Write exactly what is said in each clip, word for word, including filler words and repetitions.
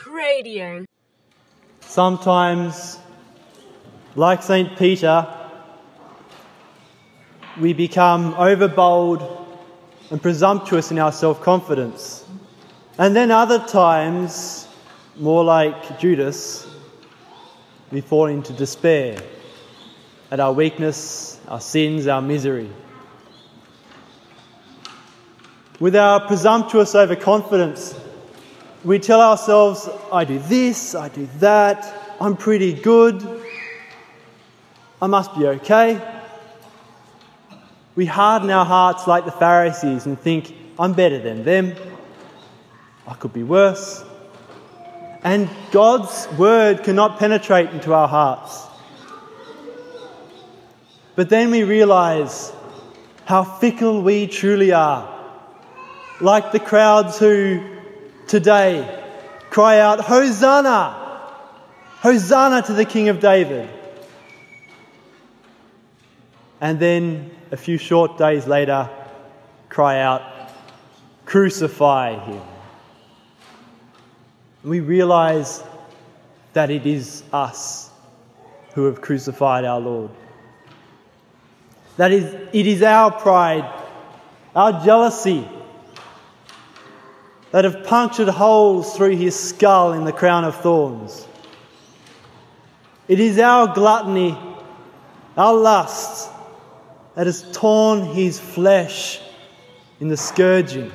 Cradio. Sometimes, like Saint Peter, we become overbold and presumptuous in our self-confidence. And then other times, more like Judas, we fall into despair at our weakness, our sins, our misery. With our presumptuous overconfidence, we tell ourselves, I do this, I do that, I'm pretty good, I must be okay. We harden our hearts like the Pharisees and think, I'm better than them, I could be worse. And God's word cannot penetrate into our hearts. But then we realise how fickle we truly are. Like the crowds who today cry out, Hosanna! Hosanna to the King of David. And then a few short days later cry out, crucify him. We realise that it is us who have crucified our Lord. That is, it is our pride, our jealousy, that have punctured holes through his skull in the crown of thorns. It is our gluttony, our lust, that has torn his flesh in the scourging.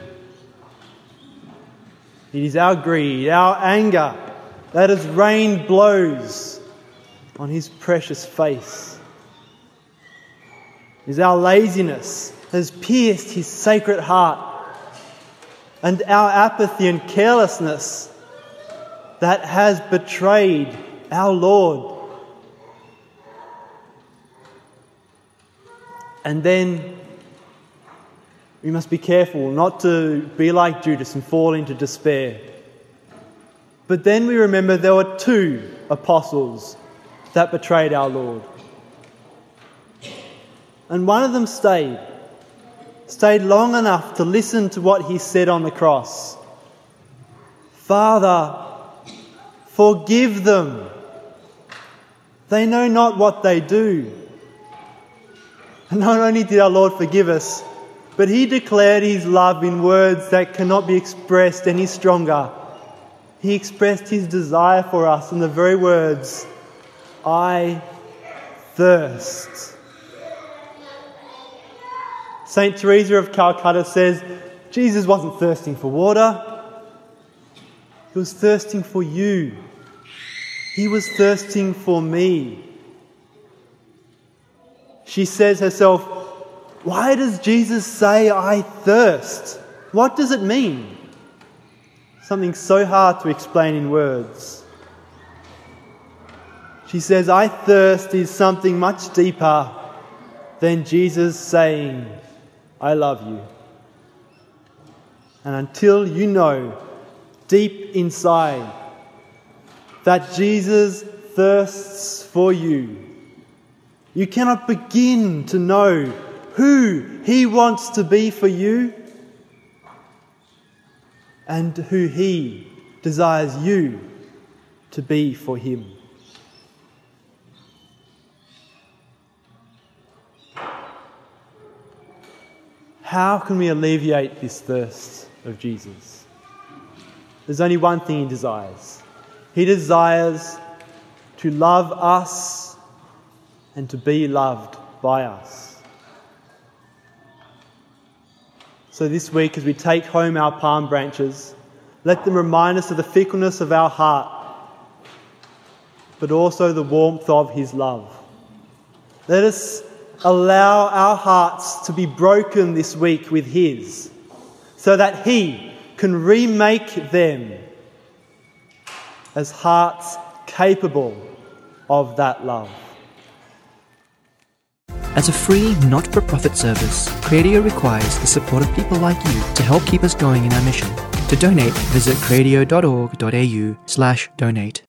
It is our greed, our anger, that has rained blows on his precious face. It is our laziness that has pierced his sacred heart, and our apathy and carelessness that has betrayed our Lord. And then we must be careful not to be like Judas and fall into despair. But then we remember there were two apostles that betrayed our Lord. And one of them stayed. Stayed long enough to listen to what he said on the cross. Father, forgive them. They know not what they do. And not only did our Lord forgive us, but he declared his love in words that cannot be expressed any stronger. He expressed his desire for us in the very words, I thirst. Saint Teresa of Calcutta says, Jesus wasn't thirsting for water. He was thirsting for you. He was thirsting for me. She says herself, why does Jesus say, I thirst? What does it mean? Something so hard to explain in words. She says, I thirst is something much deeper than Jesus saying, I love you. And until you know deep inside that Jesus thirsts for you, you cannot begin to know who he wants to be for you and who he desires you to be for him. How can we alleviate this thirst of Jesus? There's only one thing he desires. He desires to love us and to be loved by us. So this week, as we take home our palm branches, let them remind us of the fickleness of our heart, but also the warmth of his love. Let us allow our hearts to be broken this week with his, so that he can remake them as hearts capable of that love. As a free, not-for-profit service, Cradio requires the support of people like you to help keep us going in our mission. To donate, visit cradio dot org dot a u slash donate.